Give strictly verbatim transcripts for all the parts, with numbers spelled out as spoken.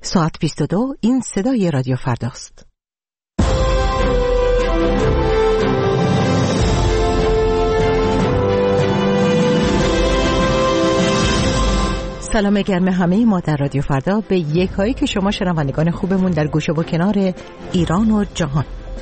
ساعت بیست و دو، این صدای رادیو فرداست. سلام گرم همه ما در رادیو فردا به یکایی که شما شنوندگان خوبمون در گوشه و کنار ایران و جهان.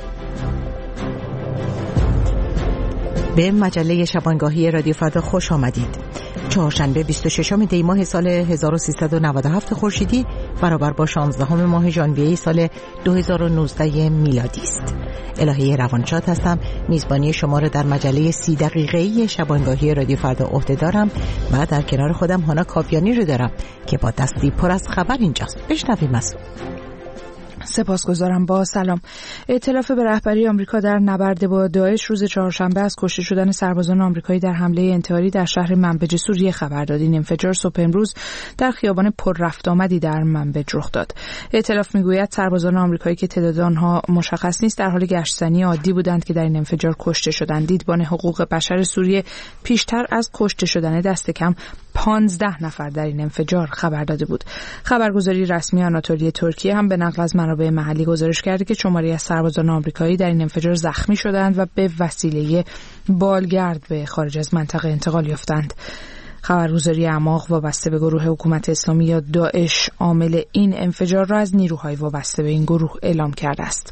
به مجله شبانگاهی رادیو فردا خوش آمدید. چهارشنبه بیست و ششم دی ماه سال هزار و سیصد و نود و هفت خورشیدی برابر با شانزدهم ماه ژانویه سال دو هزار و نوزده میلادی است. الهی روانشاد هستم. میزبانی شما را در مجله سی دقیقه‌ای شبانگاهی رادیو فردا عهده دارم و در کنار خودم هانا کاویانی رو دارم که با دستی پر از خبر اینجاست. بشنویم از سپاسگزارم. با سلام. ائتلاف به رهبری آمریکا در نبرد با داعش روز چهارشنبه از کشته شدن سربازان آمریکایی در حمله انتحاری در شهر منبج سوریه خبر داد. این انفجار صبح امروز در خیابان پر رفت آمدی در منبج رخ داد. ائتلاف میگوید سربازان آمریکایی که تعداد آنها مشخص نیست در حال گشتزنی عادی بودند که در این انفجار کشته شدند. دیدبان حقوق بشر سوریه پیشتر از کشته شدن دست کم پانزده نفر در این انفجار خبر داده بود. خبرگزاری رسمی آناتولی ترکیه هم به نقل از منابع محلی گزارش کرده که شماری از سربازان آمریکایی در این انفجار زخمی شدند و به وسیله بالگرد به خارج از منطقه انتقال یافتند. خبرگزاری اعماق وابسته به گروه حکومت اسلامی یا داعش عامل این انفجار را از نیروهای وابسته به این گروه اعلام کرده است.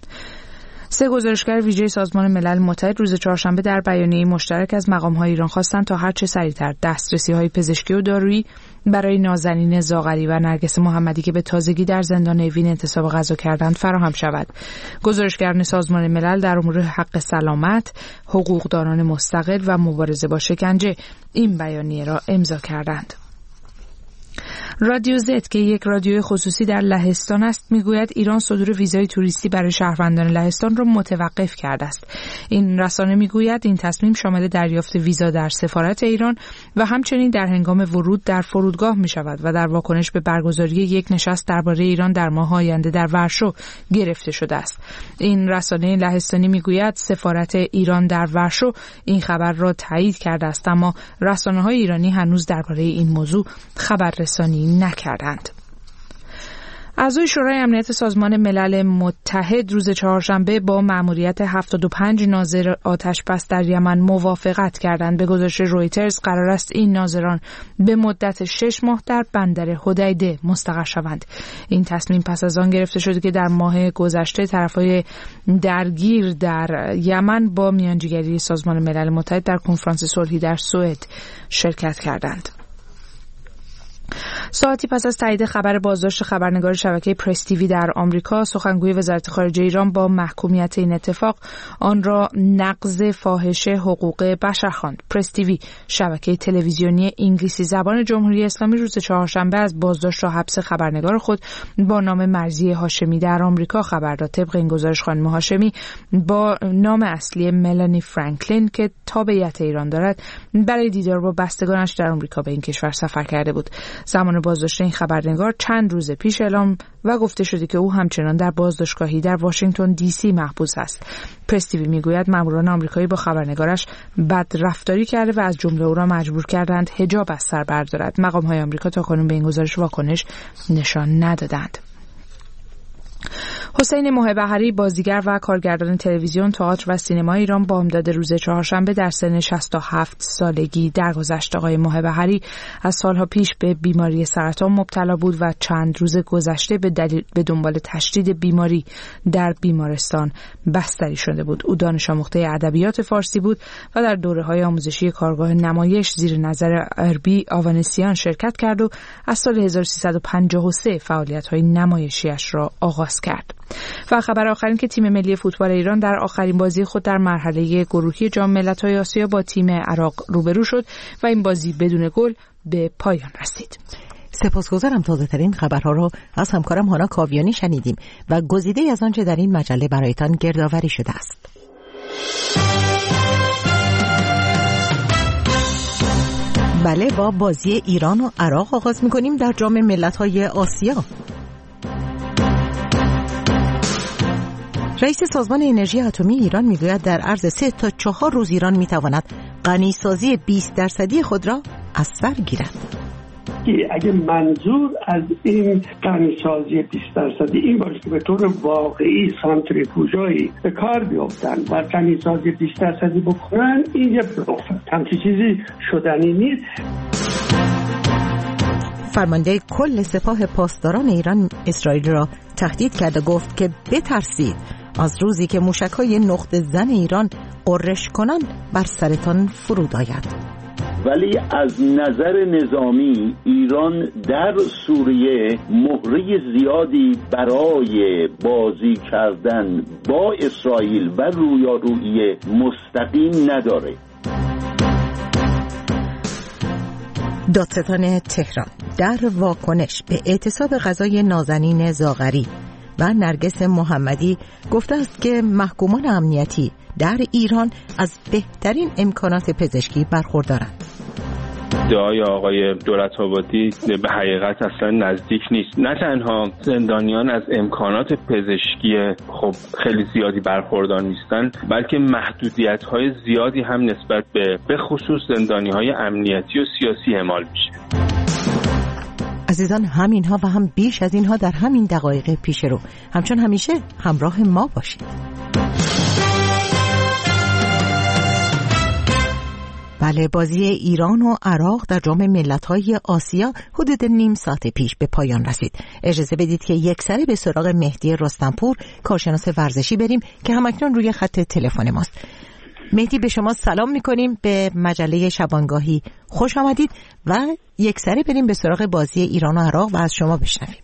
سه گزارشگر ویژه سازمان ملل متحد روز چهارشنبه در بیانیه‌ای مشترک از مقام‌های ایران خواستند تا هر چه سریعتر دسترسی‌های پزشکی و دارویی برای نازنین زاغری و نرگس محمدی که به تازگی در زندان اوین انتصاب غذا کردند فراهم شود. گزارشگران سازمان ملل در امور حق سلامت، حقوقدانان مستقل و مبارزه با شکنجه این بیانیه را امضا کردند. رادیو زد که یک رادیوی خصوصی در لهستان است میگوید ایران صدور ویزای توریستی برای شهروندان لهستان را متوقف کرده است. این رسانه میگوید این تصمیم شامل دریافت ویزا در سفارت ایران و همچنین در هنگام ورود در فرودگاه می شود و در واکنش به برگزاری یک نشست درباره ایران در ماه آینده در ورشو گرفته شده است. این رسانه لهستانی میگوید سفارت ایران در ورشو این خبر را تایید کرده است، اما رسانه‌های ایرانی هنوز درباره این موضوع خبررسانی نکردند. اعضای شورای امنیت سازمان ملل متحد روز چهارشنبه با مأموریت هفتاد و پنج ناظر آتش‌بس در یمن موافقت کردند. به گزارش رویترز قرار است این ناظران به مدت شش ماه در بندر حدیده مستقر شوند. این تصمیم پس از آن گرفته شده که در ماه گذشته طرفای درگیر در یمن با میانجیگری سازمان ملل متحد در کنفرانس صلحی در سوئد شرکت کردند. ساعتی پس از تایید خبر بازداشت خبرنگار شبکه پرس تیوی در آمریکا، سخنگوی وزارت خارجه ایران با محکومیت این اتفاق آن را نقض فاحشه حقوق بشر خواند. پرس تیوی، شبکه تلویزیونی انگلیسی زبان جمهوری اسلامی، روز چهارشنبه از بازداشت و حبس خبرنگار خود با نام مرضی هاشمی در آمریکا خبر داد. طبق این گزارش خانم هاشمی با نام اصلی ملانی فرانکلین که تابعیت ایران دارد برای دیدار با بستگانش در آمریکا به این کشور سفر کرده بود. زمان بازداشت این خبرنگار چند روز پیش اعلام و گفته شده که او همچنان در بازداشتگاهی در واشنگتن دی سی محبوس است. پرس تیوی میگوید ماموران آمریکایی با خبرنگارش بد رفتاری کرده و از جمله او را مجبور کردند حجاب از سر بردارد. مقام‌های آمریکا تاکنون به این گزارش واکنش نشان ندادند. حسین موهبهری، بازیگر و کارگردان تلویزیون، تئاتر و سینما ایران، بامداد روز چهارشنبه در سن شصت و هفت سالگی درگذشت. آقای موهبهری از سالها پیش به بیماری سرطان مبتلا بود و چند روز گذشته به دلیل به دنبال تشدید بیماری در بیمارستان بستری شده بود. او دانش آموخته ادبیات فارسی بود و در دوره‌های آموزشی کارگاه نمایش زیر نظر اربی آوانسیان شرکت کرد و از سال هزار و سیصد و پنجاه و سه فعالیت‌های نمایشیش را آغاز کرد. و خبر آخرین که تیم ملی فوتبال ایران در آخرین بازی خود در مرحله گروهی جام ملت‌های آسیا با تیم عراق روبرو شد و این بازی بدون گل به پایان رسید. سپاسگزارم. تازه‌ترین خبرها را از همکارم هانا کاویانی شنیدیم و گزیده از آنچه در این مجله برایتان گردآوری شده است. بله، با بازی ایران و عراق آغاز می‌کنیم در جام ملت‌های آسیا. رئیس سازمان انرژی اتمی ایران میگوید در عرض سه تا چهار روز ایران میتواند غنیسازی بیست درصدی خود را از سر گیرد. که اگه منظور از این غنیسازی بیست درصدی این باشه که به طور واقعی سانتریفوژایی به کار بیفتن و غنیسازی بیست درصدی بکنن، این یه بلوف، همچین چیزی شدنی نیست. فرمانده کل سپاه پاسداران ایران اسرائیل را تهدید کرد و گفت که بترسید از روزی که موشک‌های نقطه زن ایران غرش کنان بر سرتان فرود آید. ولی از نظر نظامی ایران در سوریه مهره زیادی برای بازی کردن با اسرائیل و رویارویی مستقیم نداره. دادستان تهران در واکنش به اعتصاب غذای نازنین زاغری و نرگس محمدی گفته است که محکومان امنیتی در ایران از بهترین امکانات پزشکی برخوردارند. ادعای آقای دولت‌آبادی به حقیقت اصلا نزدیک نیست. نه تنها زندانیان از امکانات پزشکی خب خیلی زیادی برخوردار نیستن، بلکه محدودیت‌های زیادی هم نسبت به به خصوص زندانی‌های امنیتی و سیاسی اعمال میشه. عزیزان، همینها و هم بیش از اینها در همین دقایق پیش رو. همچون همیشه همراه ما باشید. بله، بازی ایران و عراق در جام ملت‌های آسیا حدود نیم ساعت پیش به پایان رسید. اجازه بدید که یک سره به سراغ مهدی رستمپور، کارشناس ورزشی بریم که همکنون روی خط تلفن ماست. مهدی، به شما سلام می‌کنیم، به مجله شبانگاهی خوش آمدید و یک سره بریم به سراغ بازی ایران و عراق و از شما بشنویم.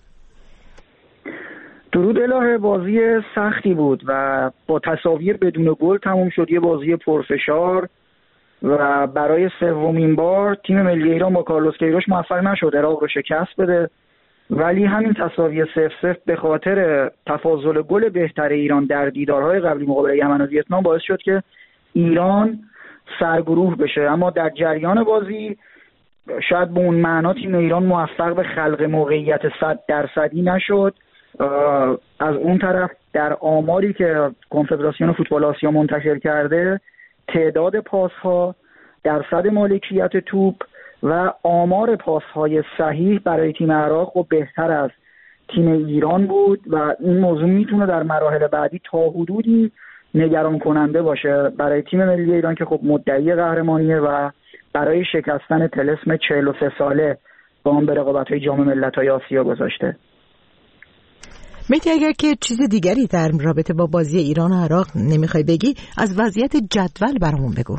درود الهه. بازی سختی بود و با تساوی بدون گل تموم شد. یه بازی پرفشار و برای سومین بار تیم ملی ایران با کارلوس کیروش موفق نشد عراق رو شکست بده، ولی همین تساوی صفر صفر به خاطر تفاضل گل بهتر ایران در دیدارهای قبلی مقابل یمن و ویتنام باعث شد که ایران سرگروه بشه. اما در جریان بازی شاید به اون معنا تیم ایران موفق به خلق موقعیت صد درصدی نشد. از اون طرف در آماری که کنفدراسیون فوتبال آسیا منتشر کرده، تعداد پاس‌ها، درصد مالکیت توپ و آمار پاس‌های صحیح برای تیم عراق و بهتر از تیم ایران بود و این موضوع میتونه در مراحل بعدی تا حدودی نگران کننده باشه برای تیم ملی ایران که خب مدعی قهرمانیه و برای شکستن طلسم چهل و سه ساله با هم به رقابت‌های جام ملت‌های آسیا گذاشته. مهدی، اگر که چیز دیگری در رابطه با بازی ایران و عراق نمیخوای بگی، از وضعیت جدول برامون بگو.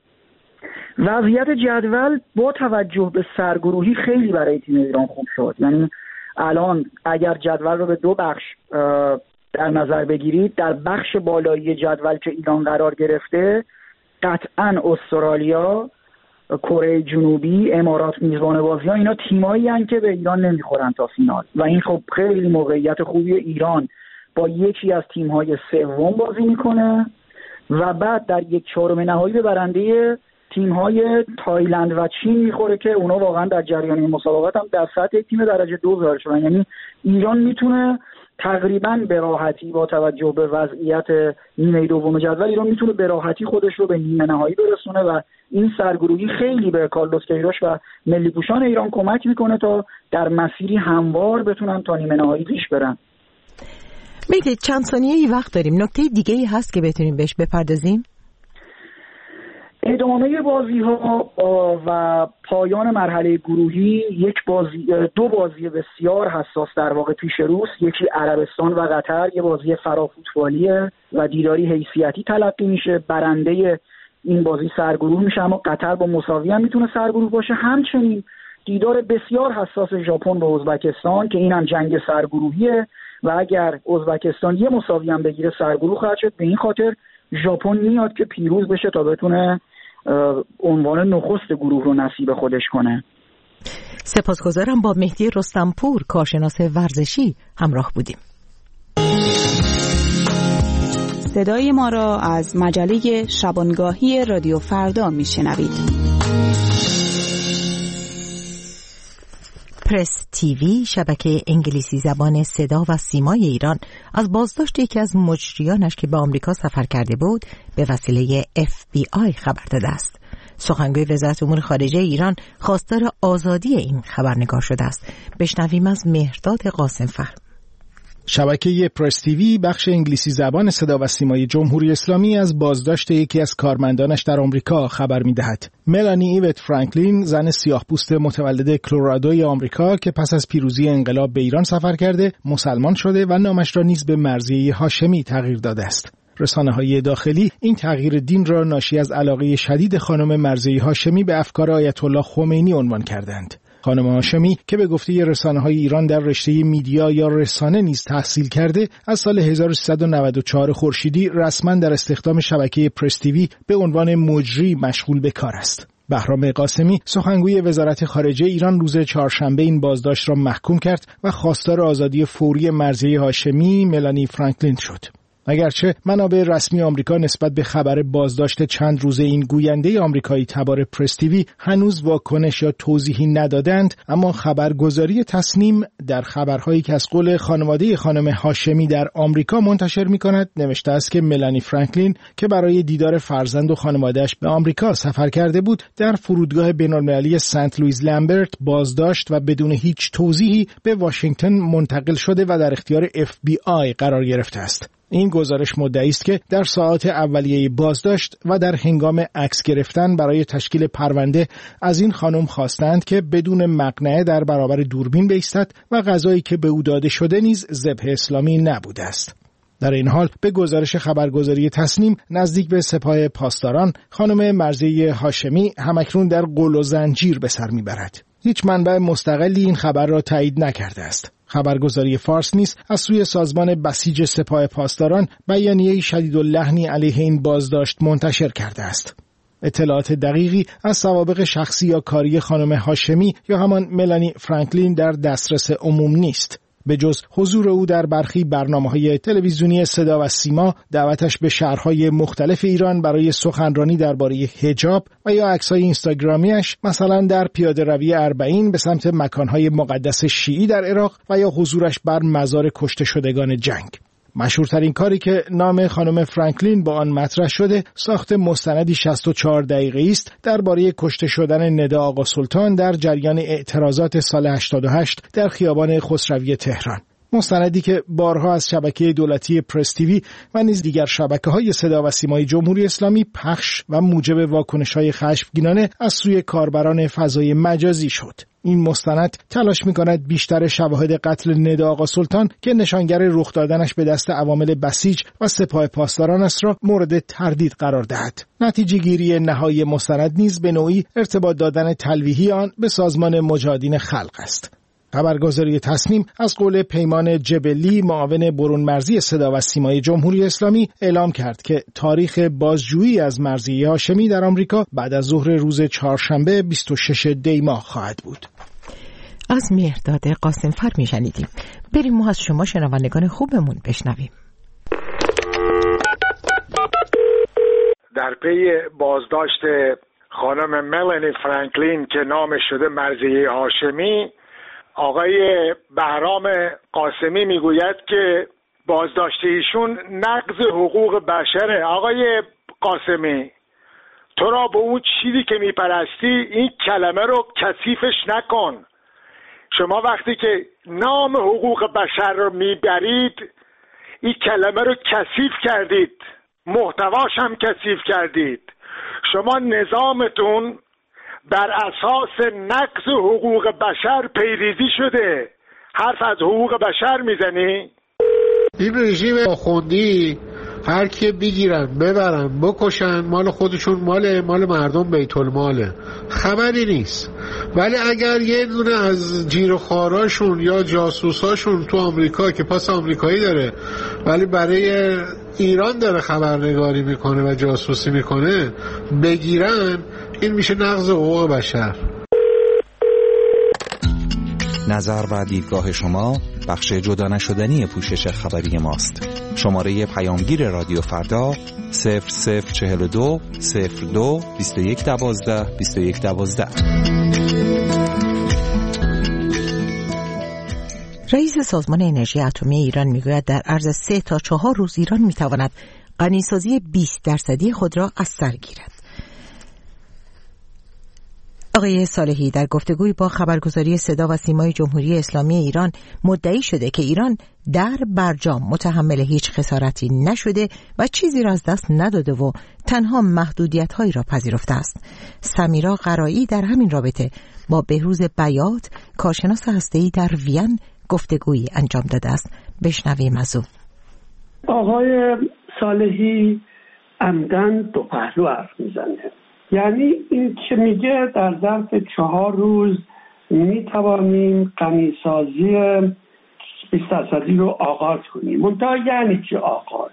وضعیت جدول با توجه به سرگروهی خیلی برای تیم ایران خوب شد. یعنی الان اگر جدول رو به دو بخش در نظر بگیرید، در بخش بالایی جدول که ایران قرار گرفته، قطعاً استرالیا، کره جنوبی، امارات میزبان بازی ها، اینا تیمایی هستند که به ایران نمیخورن تا فینال و این خب خیلی موقعیت خوبی. ایران با یکی از تیم‌های سوم بازی میکنه و بعد در یک چهارم نهایی به برنده تیم‌های تایلند و چین میخوره که اونا واقعا در جریان این مسابقات هم در سطح تیم درجه دو ظاهر شدن. یعنی ایران میتونه تقریباً به راحتی با توجه به وضعیت نیمه دوم جدول، ایران میتونه به راحتی خودش رو به نیمه نهایی برسونه و این سرگروهی خیلی به کارلوس کیروش و ملی پوشان ایران کمک میکنه تا در مسیری هموار بتونن تا نیمه نهایی پیش برن. میگه چند ثانیه ای وقت داریم، نکته دیگه ای هست که بتونیم بهش بپردازیم؟ ادامه بازی ها و پایان مرحله گروهی، یک بازی دو بازی بسیار حساس در واقع پیش روست. یکی عربستان و قطر، یه بازی فرافوتبالیه و دیداری حیثیتی تلقی میشه. برنده این بازی سرگروه میشه، اما قطر با مساوی هم میتونه سرگروه باشه. همچنین دیدار بسیار حساس ژاپن با ازبکستان که این هم جنگ سرگروهیه و اگر ازبکستان یه مساوی هم بگیره سرگروه خواهد شد. به این خاطر ژاپن میاد که پیروز بشه تا بتونه عنوان نخست گروه رو نصیب خودش کنه. سپاسگزارم. با مهدی رستمپور، کارشناس ورزشی، همراه بودیم. صدای ما را از مجله شبانگاهی رادیو فردا میشنوید. پرس تیوی، شبکه انگلیسی زبان صدا و سیمای ایران، از بازداشت یکی از مجریانش که به آمریکا سفر کرده بود به وسیله اف بی آی خبر داده است. سخنگوی وزارت امور خارجه ایران خواستار آزادی این خبرنگار شده است. بشنویم از مهرداد قاسمفر. شبکه پرس تیوی بخش انگلیسی زبان صدا و سیمای جمهوری اسلامی از بازداشت یکی از کارمندانش در آمریکا خبر می‌دهد. ملانی ایوت فرانکلین، زن سیاه‌پوست متولد کلرادوی آمریکا که پس از پیروزی انقلاب به ایران سفر کرده، مسلمان شده و نامش را نیز به مرضیه هاشمی تغییر داده است. رسانه‌های داخلی این تغییر دین را ناشی از علاقه شدید خانم مرضیه هاشمی به افکار آیت الله خمینی عنوان کردند. خانم هاشمی که به گفته رسانه‌های ایران در رشته میدیا یا رسانه نیز تحصیل کرده، از سال هزار و سیصد و نود و چهار خورشیدی رسما در استخدام شبکه پرس تیوی به عنوان مجری مشغول به کار است. بهرام قاسمی، سخنگوی وزارت خارجه ایران، روز چهارشنبه این بازداشت را محکوم کرد و خواستار آزادی فوری مرضیه هاشمی ملانی فرانکلین شد. اگرچه منابع رسمی آمریکا نسبت به خبر بازداشت چند روزه این گوینده آمریکایی تبار پرس تیوی هنوز واکنش یا توضیحی ندادند، اما خبرگزاری تصنیم در خبرهایی که از قول خانواده خانم هاشمی در آمریکا منتشر می‌کند نوشته است که ملانی فرانکلین که برای دیدار فرزند و خانواده‌اش به آمریکا سفر کرده بود، در فرودگاه بین‌المللی سنت لوئیس لامبرت بازداشت و بدون هیچ توضیحی به واشنگتن منتقل شده و در اختیار اف بی آی قرار گرفته است. این گزارش مدعی است که در ساعات اولیه بازداشت و در هنگام عکس گرفتن برای تشکیل پرونده از این خانم خواستند که بدون مقنعه در برابر دوربین بایستد و غذایی که به او داده شده نیز ذبح اسلامی نبوده است. در این حال به گزارش خبرگزاری تصنیم، نزدیک به سپاه پاسداران، خانم مرضیه هاشمی همکنون در قل و زنجیر به سر میبرد. هیچ منبع مستقلی این خبر را تایید نکرده است. خبرگزاری فارس نیز از سوی سازمان بسیج سپاه پاسداران بیانیه‌ای شدیداللحنی علیه این بازداشت منتشر کرده است. اطلاعات دقیقی از سوابق شخصی یا کاری خانم هاشمی یا همان ملانی فرانکلین در دسترس عموم نیست. به جز حضور او در برخی برنامه‌های تلویزیونی صدا و سیما، دعوتش به شهرهای مختلف ایران برای سخنرانی درباره حجاب و یا عکس‌های اینستاگرامیش، مثلا در پیاده‌روی اربعین به سمت مکان‌های مقدس شیعی در عراق و یا حضورش بر مزار کشته شدگان جنگ. مشهورترین کاری که نام خانم فرانکلین با آن مطرح شده، ساخت مستندی شصت و چهار دقیقه‌ای است درباره کشته شدن ندا آقا سلطان در جریان اعتراضات سال هشتاد و هشت در خیابان خسروی تهران. مستندی که بارها از شبکه دولتی پرس تیوی و نیز دیگر شبکه‌های صدا و سیمای جمهوری اسلامی پخش و موجب واکنش‌های خشمگینانه از سوی کاربران فضای مجازی شد. این مستند تلاش می‌کند بیشتر شواهد قتل ندا آقا سلطان که نشانگر رخ دادنش به دست عوامل بسیج و سپاه پاسداران است را مورد تردید قرار دهد. نتیجه گیری نهایی مستند نیز به نوعی ارتباط دادن تلویحی آن به سازمان مجاهدین خلق است. خبرگزاری تصنیم از قول پیمان جبلی، معاون برون مرزی صدا و سیمای جمهوری اسلامی، اعلام کرد که تاریخ بازجویی از مرضیه هاشمی در آمریکا بعد از ظهر روز چهارشنبه بیست و شش دی ماه خواهد بود. از مهرداد قاسمفر میشنیدیم. بریم ما از شما شنوندگان خوبمون بشنویم. در پی بازداشت خانم ملانی فرانکلین که نامش شده مرضیه هاشمی، آقای بهرام قاسمی میگوید که بازداشت ایشون نقض حقوق بشره. آقای قاسمی، تو را به اون چیزی که میپرستی این کلمه رو کثیفش نکن. شما وقتی که نام حقوق بشر رو میبرید این کلمه رو کثیف کردید، محتواش هم کثیف کردید. شما نظامتون بر اساس نقض حقوق بشر پیریزی شده. حرف از حقوق بشر میزنی؟ این رژیم آخوندی هر کی بگیرن ببرن بکشن مال خودشون، مال مال مردم بیت الماله، خبری نیست. ولی اگر یه دونه از جیر و خاراشون یا جاسوساشون تو آمریکا که پاس آمریکایی داره ولی برای ایران داره خبرنگاری میکنه و جاسوسی میکنه بگیرن، این میشه نقض حقوق بشر. نظر و دیدگاه شما بخش جدا نشدنی پوشش خبری ماست. شماره پیامگیر رادیو فردا صفر صفر چهل و دو صفر دو بیست و یک دوازده بیست و یک دوازده. رئیس سازمان انرژی اتمی ایران میگوید در عرض سه تا چهار روز ایران میتواند غنیسازی بیست درصدی خود را از سر گیرد. آقای صالحی در گفتگوی با خبرگزاری صدا و سیمای جمهوری اسلامی ایران مدعی شده که ایران در برجام متحمل هیچ خسارتی نشده و چیزی را از دست نداده و تنها محدودیت‌هایی را پذیرفته است. سمیرا قرایی در همین رابطه با بهروز بیات، کارشناس هسته‌ای در وین، گفتگویی انجام داده است. بشنویم از او. آقای صالحی عمدن دو پهلو حرف میزنه. یعنی این که میگه در ظرف چهار روز میتوانیم غنیسازی بیست درصدی رو آغاز کنیم. منتها یعنی چه آغاز؟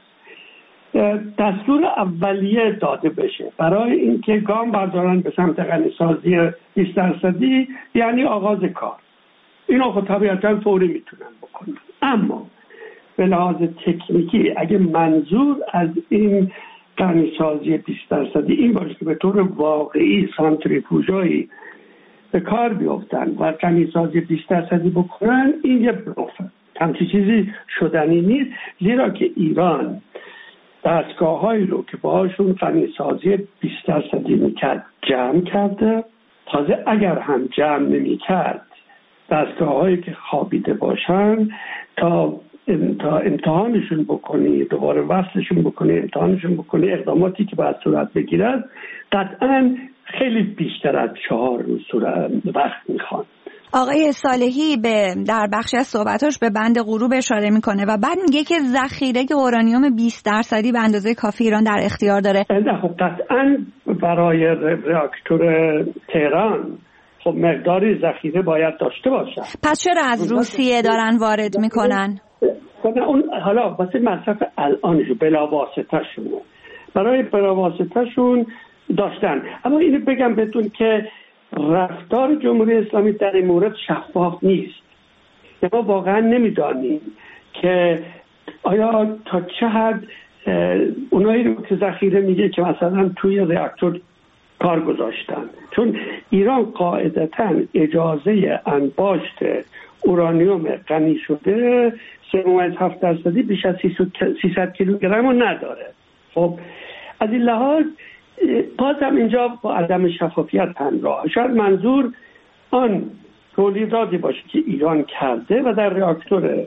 دستور اولیه داده بشه برای اینکه گام بردارن به سمت غنیسازی بیست درصدی، یعنی آغاز کار. اینا خب طبیعتا فوری میتونن بکنن. اما به لحاظ تکنیکی اگه منظور از این غنیسازی بیست درصدی این باشه که به طور واقعی سانتریفوژایی به کار بیفتن و غنیسازی بیست درصدی بکنن، این یه بلوفه. همچین چیزی شدنی نیست، زیرا که ایران دستگاه‌هایی رو که باهاشون غنیسازی بیست درصدی میکرد جمع کرده. تازه اگر هم جمع نمیکرد، دستگاه‌هایی که خوابیده باشن تا تا امتحانشون بکنی، دوباره وصلشون بکنی، امتحانشون بکنی، اقداماتی که باید صورت بگیرد قطعاً خیلی بیشتر از چهار روز صورت وقت میخوان. آقای صالحی به در بخشی از صحبتاش به بند غروب اشاره میکنه و بعد میگه که ذخیره اورانیوم بیست درصدی به اندازه کافی ایران در اختیار داره. نه خب قطعاً برای راکتور تهران خب مقداری ذخیره باید داشته باشه. پس چرا از روسیه دارن وارد میکنن؟ اون حالا واسه مصرف الانشو بلا واسطه شون برای بلا واسطه شون داشتن. اما اینو بگم بهتون که رفتار جمهوری اسلامی در این مورد شفاف نیست. ما واقعا نمیدانیم که آیا تا چه حد اونایی رو که ذخیره میگه که مثلا توی راکتور کار گذاشتن، چون ایران قاعدتاً اجازه انباشت اورانیوم غنی شده سه ممیز هفت درصدی بیش از سیصد کیلوگرم رو نداره. خب از این لحاظ بازم اینجا با عدم شفافیت همراه. شاید منظور آن تولیداتی باشه که ایران کرده و در راکتور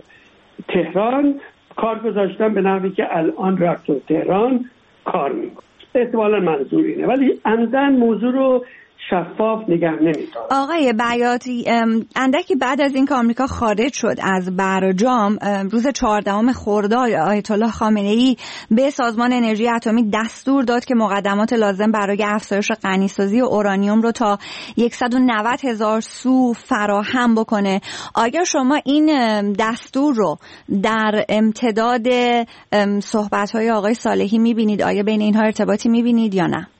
تهران کار گذاشتن به نحوی که الان راکتور تهران کار میکنه. احتمالا منظور اینه، ولی عمدن موضوع رو شفاف نگه نمی‌داره. آقای بیاتی، اندکی بعد از این که آمریکا خارج شد از برجام، روز چهاردهم خرداد آیت الله خامنه‌ای به سازمان انرژی اتمی دستور داد که مقدمات لازم برای افزایش غنیسازی اورانیوم رو تا صد و نود هزار سو فراهم بکنه. آیا شما این دستور رو در امتداد صحبت‌های آقای صالحی می‌بینید؟ آیا بین اینها ارتباطی می‌بینید یا نه؟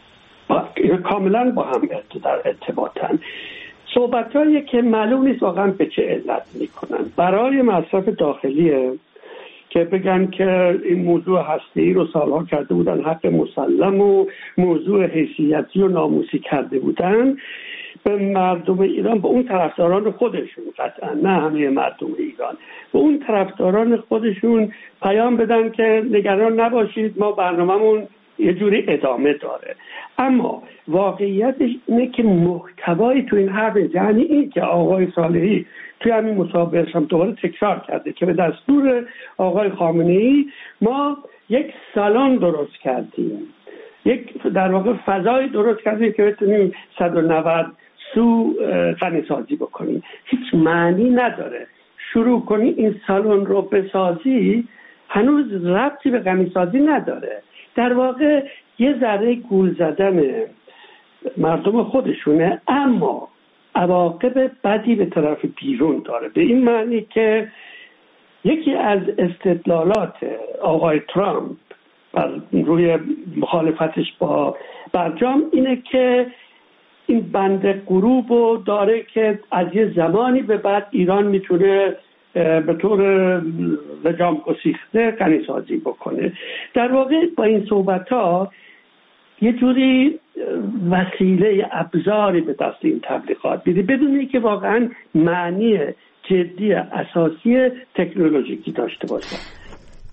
کاملا با هم در ارتباطن. صحبت‌هایی که معلوم نیست واقعا به چه علت میکنن. برای مصرف داخلیه که بگن که این موضوع هسته‌ای رو سالها کرده بودن، حق مسلم و موضوع حیثیتی و ناموسی کرده بودن، به مردم ایران، به اون طرفداران خودشون، قطعا نه همه مردم ایران، به اون طرفداران خودشون پیام بدن که نگران نباشید، ما برنامه‌مون یه جوری ادامه داره. اما واقعیتش اینه که محتوایی تو این حرف، یعنی این که آقای صالحی توی همین مصاحبه‌اش هم دوباره تکرار کرده که به دستور آقای خامنه‌ای ما یک سالن درست کردیم، یک در واقع فضای درست کردیم که بتونیم صد و نود سو غنیسازی بکنیم. هیچ معنی نداره شروع کنی این سالن رو بسازی، هنوز ربطی به غنیسازی نداره. در واقع یه ذره گول زدن مردم خودشونه، اما عواقب بدی به طرف بیرون داره. به این معنی که یکی از استدلالات آقای ترامپ بر روی مخالفتش با برجام اینه که این بند غروب رو داره که از یه زمانی به بعد ایران میتونه به طور لجام گسیخته غنیسازی بکنه. در واقع با این صحبت ها یه جوری وسیله ابزاری به دست این تبلیغات میده بدون اینکه واقعا معنی جدی اساسی تکنولوژیکی داشته باشه.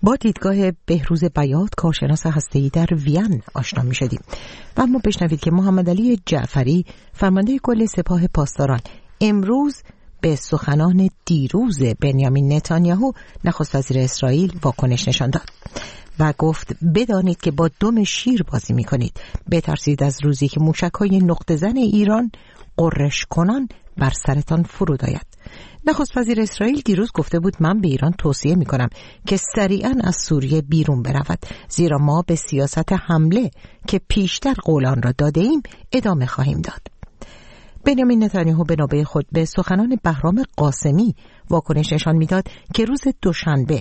با دیدگاه بهروز بیات کارشناس هسته‌ای در وین آشنا می‌شدیم و اما بشنوید که محمد علی جعفری فرمانده کل سپاه پاسداران امروز به سخنان دیروز بنیامین نتانیاهو نخست وزیر اسرائیل واکنش نشان داد و گفت بدانید که با دم شیر بازی می‌کنید، بترسید از روزی که موشک‌های نقطه زن ایران قررش کنان بر سرتان فرود آید. نخست وزیر اسرائیل دیروز گفته بود من به ایران توصیه می کنم که سریعاً از سوریه بیرون برود، زیرا ما به سیاست حمله که پیشتر قولان را داده ایم ادامه خواهیم داد. بنیامین نتانیاهو به نوبه خود به سخنان بهرام قاسمی واکنش نشان میداد که روز دوشنبه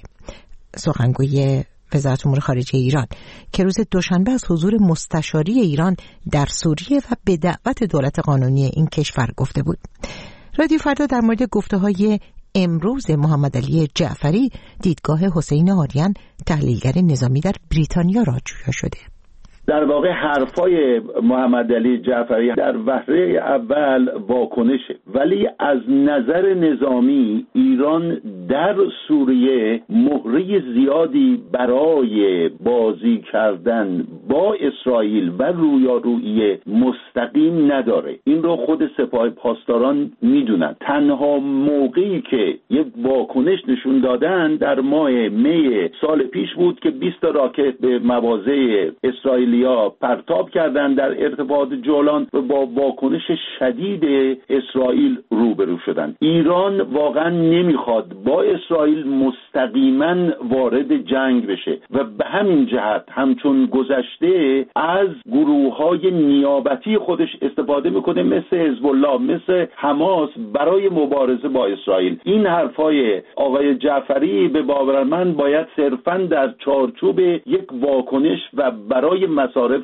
سخنگوی وزارت امور خارجه ایران که روز دوشنبه از حضور مستشاری ایران در سوریه و به دعوت دولت قانونی این کشور گفته بود. رادیو فردا در مورد گفته‌های امروز محمد علی جعفری دیدگاه حسین آریان تحلیلگر نظامی در بریتانیا را جویا شده. در واقع حرفای محمد علی جعفری در وهله اول واکنشه، ولی از نظر نظامی ایران در سوریه مهره زیادی برای بازی کردن با اسرائیل و رویارویی مستقیم نداره. این رو خود سپاه پاسداران میدونن. تنها موقعی که یک واکنش نشون دادن در ماه می سال پیش بود که بیست تا راکت به مواضع اسرائیل یا پرتاب کردن در ارتباط جولان و با واکنش شدید اسرائیل روبرو شدن. ایران واقعا نمیخواد با اسرائیل مستقیما وارد جنگ بشه و به همین جهت همچون گذشته از گروه‌های نیابتی خودش استفاده میکنه، مثل حزب الله، مثل حماس، برای مبارزه با اسرائیل. این حرفای آقای جعفری به باور من باید صرفاً در چارچوب یک واکنش و برای مصارف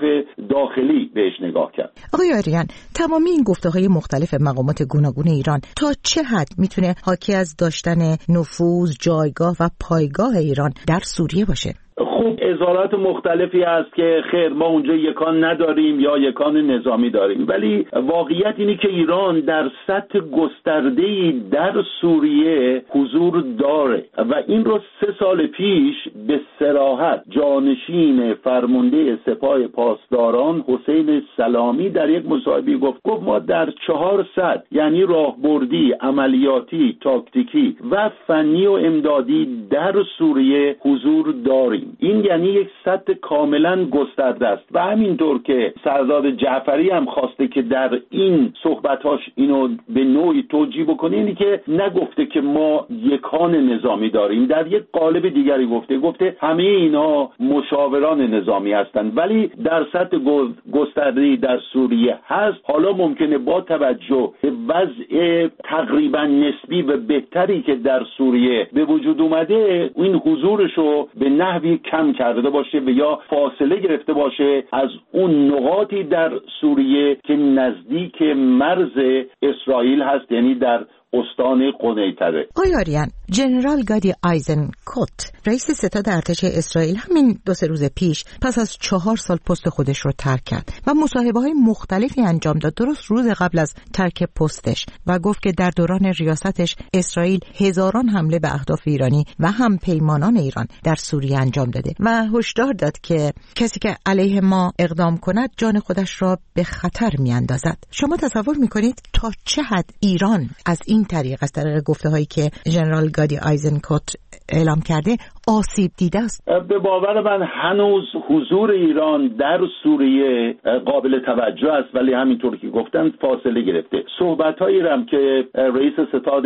داخلی بهش نگاه کرد. آقای آریان، تمامی این گفته‌های مختلف مقامات گوناگون ایران تا چه حد میتونه حاکی از داشتن نفوذ، جایگاه و پایگاه ایران در سوریه باشه؟ خب اظهارات مختلفی هست که خیر ما اونجا یکان نداریم یا یکان نظامی داریم، ولی واقعیت اینه که ایران در سطح گسترده‌ای در سوریه حضور داره و این رو سه سال پیش به صراحت جانشین فرمانده سپاه پاسداران حسین سلامی در یک مصاحبه گفت گفت ما در چهار سطح، یعنی راهبردی، عملیاتی، تاکتیکی و فنی و امدادی در سوریه حضور داریم. این یعنی یک سطح کاملا گسترده است و همینطور که سردار جعفری هم خواسته که در این صحبتاش اینو به نوعی توجیه بکنه، اینی که نگفته که ما یکان نظامی داریم، در یک قالب دیگری گفته گفته همه اینا مشاوران نظامی هستند، ولی در سطح گسترده‌ای در سوریه هست. حالا ممکنه با توجه به وضع تقریبا نسبی و بهتری که در سوریه به وجود اومده این حضورشو به نحوی کم کرده باشه و یا فاصله گرفته باشه از اون نقاطی در سوریه که نزدیک مرز اسرائیل هست، یعنی در استان قنیطره. آقای آریان، جنرال گادی آیزنکوت رئیس ستاد ارتش اسرائیل همین دو سه روز پیش پس از چهار سال پست خودش رو ترک کرد و مصاحبه‌های مختلفی انجام داد درست روز قبل از ترک پستش و گفت که در دوران ریاستش اسرائیل هزاران حمله به اهداف ایرانی و هم پیمانان ایران در سوریه انجام داده و هشدار داد که کسی که علیه ما اقدام کند جان خودش را به خطر میاندازد. شما تصور میکنید تا چه حد ایران از این طریق از طریق گفته‌هایی که جنرال گادی آیزنکوت اعلام کرده آسیب دیده است؟ به باور من هنوز حضور ایران در سوریه قابل توجه است، ولی همینطور که گفتن فاصله گرفته. صحبت‌هایی هم که رئیس ستاد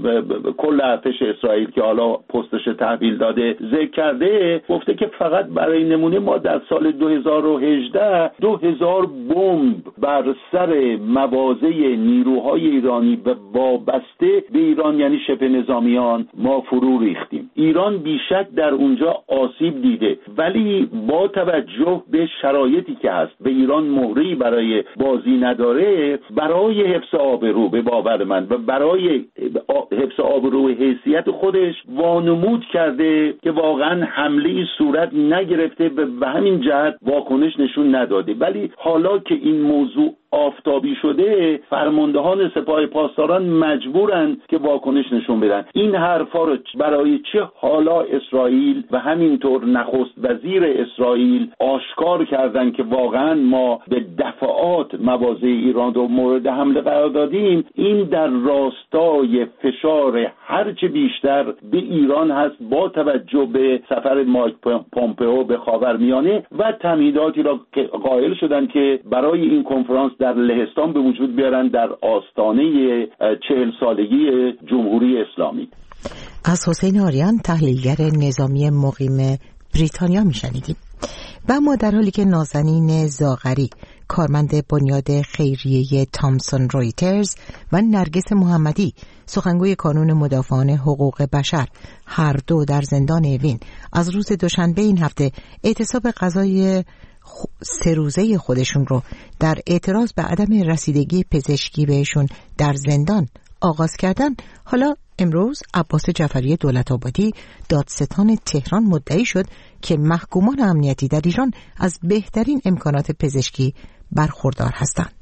کل ارتش اسرائیل که حالا پستش تحویل داده ذکر کرده، گفته که فقط برای نمونه ما در سال دو هزار و هجده دو هزار بمب بر سر مواضع نیروهای ایرانی و وابسته به ایران یعنی شبه نظامیان ما فرو ریختیم. ایران بیشک در اونجا آسیب دیده، ولی با توجه به شرایطی که هست و ایران مهره‌ای برای بازی نداره، برای حفظ آبرو به باور من و برای حفظ آبرو حیثیت خودش وانمود کرده که واقعا حمله صورت نگرفته و به همین جهت واکنش نشون نداده. ولی حالا که این موضوع آفتابی شده، فرماندهان سپاه پاسداران مجبورن که واکنش نشون بدن. این حرفا رو برای چه حالا اسرائیل و همینطور نخست وزیر اسرائیل آشکار کردن که واقعا ما به دفعات مواضع ایران رو مورد حمله قرار دادیم. این در راستای فشار هرچه بیشتر به ایران هست با توجه به سفر مایک پومپئو به خاورمیانه و تمهیداتی را که قائل شدن که برای این کنفرانس در لهستان به وجود بیارن در آستانه چهل سالگی جمهوری اسلامی. از حسین آریان تحلیلگر نظامی مقیم بریتانیا میشنیدیم. و ما در حالی که نازنین زاغری کارمند بنیاد خیریه تامسون رویترز و نرگس محمدی سخنگوی کانون مدافعان حقوق بشر هر دو در زندان اوین از روز دوشنبه این هفته اعتصاب غذای سه روزه خودشون رو در اعتراض به عدم رسیدگی پزشکی بهشون در زندان آغاز کردن، حالا امروز عباس جعفری دولت‌آبادی دادستان تهران مدعی شد که محکومان امنیتی در ایران از بهترین امکانات پزشکی برخوردار هستند.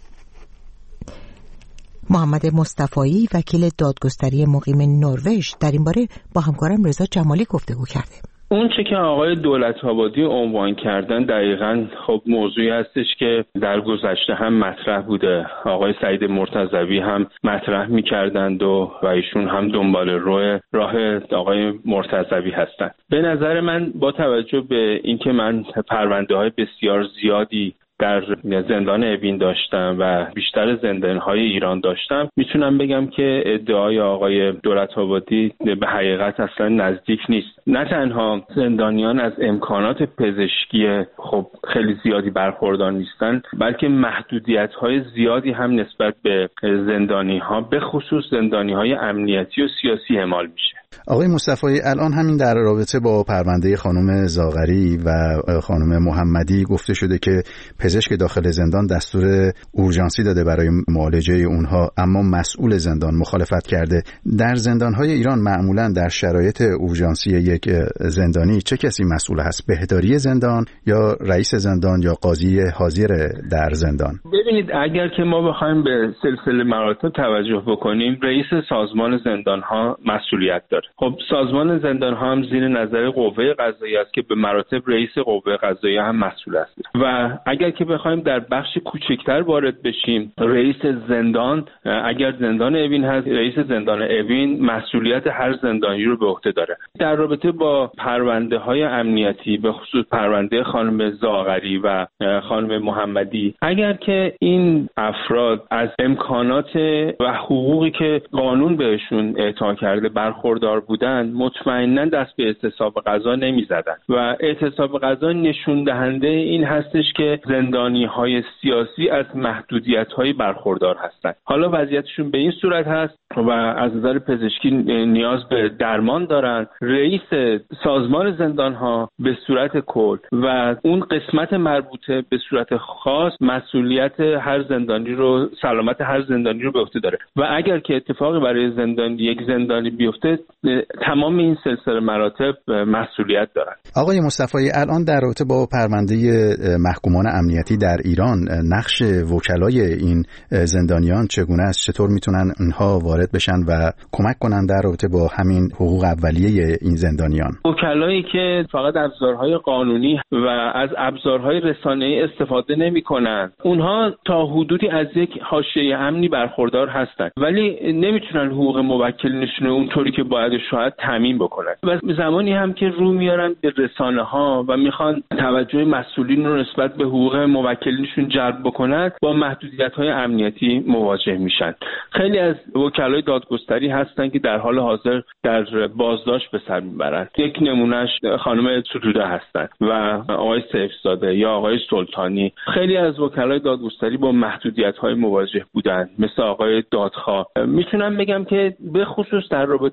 محمد مصطفایی وکیل دادگستری مقیم نروژ در این باره با همکارم رضا جمالی گفتگو کرده. اون چه که آقای دولت‌آبادی عنوان کردن دقیقاً خب موضوعی هستش که در گذشته هم مطرح بوده. آقای سعید مرتضوی هم مطرح می‌کردند و و ایشون هم دنبال روی راه آقای مرتضوی هستند. به نظر من با توجه به اینکه من پرونده‌های بسیار زیادی در زندان اوین داشتم و بیشتر زندان‌های ایران داشتم، میتونم بگم که ادعای آقای دولت‌آبادی به حقیقت اصلا نزدیک نیست. نه تنها زندانیان از امکانات پزشکی خب خیلی زیادی برخوردار نیستن، بلکه محدودیت‌های زیادی هم نسبت به زندانی‌ها به خصوص زندانی‌های امنیتی و سیاسی اعمال میشه. آقای مصطفایی، الان همین در رابطه با پرونده خانم زاغری و خانم محمدی گفته شده که پزشک داخل زندان دستور اورژانسی داده برای معالجه اونها، اما مسئول زندان مخالفت کرده. در زندان‌های ایران معمولاً در شرایط اورژانسی یک زندانی چه کسی مسئول هست؟ بهداری زندان یا رئیس زندان یا قاضی حاضر در زندان؟ ببینید، اگر که ما بخوایم به سلسله مراتب توجه بکنیم، رئیس سازمان زندان‌ها مسئولیت داره. خب سازمان زندان‌ها هم زیر نظر قوه قضاییه است که به مراتب رئیس قوه قضاییه هم مسئول است. و اگر که بخوایم در بخش کوچکتر وارد بشیم، رئیس زندان اگر زندان اوین هست، رئیس زندان اوین مسئولیت هر زندانی رو به عهده داره. در رابطه با پرونده‌های امنیتی به خصوص پرونده خانم زاغری و خانم محمدی، اگر که این افراد از امکانات و حقوقی که قانون بهشون اعطا کرده برخوردار بودن، مطمئناً دست به اعتصاب قضا نمی‌زدن و اعتصاب قضا نشون دهنده این هستش که زندانی‌های سیاسی از محدودیت‌های برخوردار هستند. حالا وضعیتشون به این صورت هست و از نظر پزشکی نیاز به درمان دارن. رئیس سازمان زندان‌ها به صورت کل و اون قسمت مربوطه به صورت خاص مسئولیت هر زندانی رو، سلامت هر زندانی رو به عهده داره و اگر که اتفاقی برای زندانی یک زندانی بیفته، تمام این سلسله مراتب مسئولیت دارن. آقای مصطفایی، الان در رابطه با پرونده محکومان امنیتی در ایران، نقش وکلای این زندانیان چگونه است؟ چطور میتونن اونها وارد بشن و کمک کنن در رابطه با همین حقوق اولیه این زندانیان؟ وکلایی که فقط ابزارهای قانونی و از ابزارهای رسانه‌ای استفاده نمی‌کنن، اونها تا حدودی از یک حاشیه امنی برخوردار هستند، ولی نمیتونن حقوق موکلینشون اونطوری که باید شاید تامین بکنن و زمانی هم که رو میارن به رسانه‌ها و میخوان توجه مسئولین رو نسبت به حقوق موکلینشون جلب بکنن، با محدودیت‌های امنیتی مواجه میشن. خیلی از وکلای دادگستری هستن که در حال حاضر در بازداشت به سر میبرن. یک نمونهش خانم ستوده هستن و آقای سیفزاده یا آقای سلطانی. خیلی از وکلای دادگستری با محدودیت‌های مواجه بودن، مثل آقای دادخواه. میتونم بگم که به خصوص در رابطه با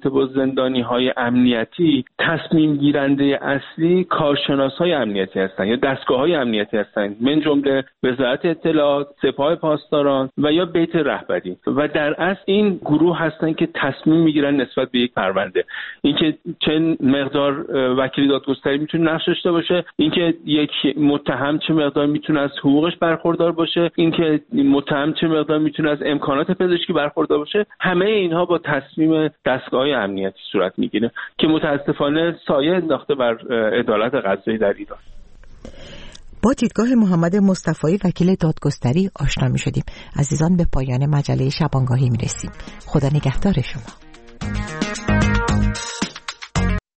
زندانی‌های امنیتی تصمیم گیرنده اصلی کارشناس‌های امنیتی هستند یا دستگاه‌های امنیتی هستند، من جمله وزارت اطلاعات، سپاه پاسداران و یا بیت رهبری. و در اصل این گروه هستند که تصمیم میگیرن نسبت به یک پرونده، اینکه چه مقدار وکیل دادگستری میتونه نقش داشته باشه، اینکه یک متهم چه مقدار میتونه از حقوقش برخوردار باشه، اینکه متهم چه مقدار میتونه از امکانات پزشکی برخوردار باشه، همه اینها با تصمیم دستگاه‌های امنیتی صورت میگیره که متاسفانه سایه انداخته بر عدالت قضایی در ایران. با دیدگاه محمد مصطفی وکیل دادگستری آشنا می‌شدیم. عزیزان، به پایان مجله شبانگاهی می‌رسیم. خدا نگهدار شما.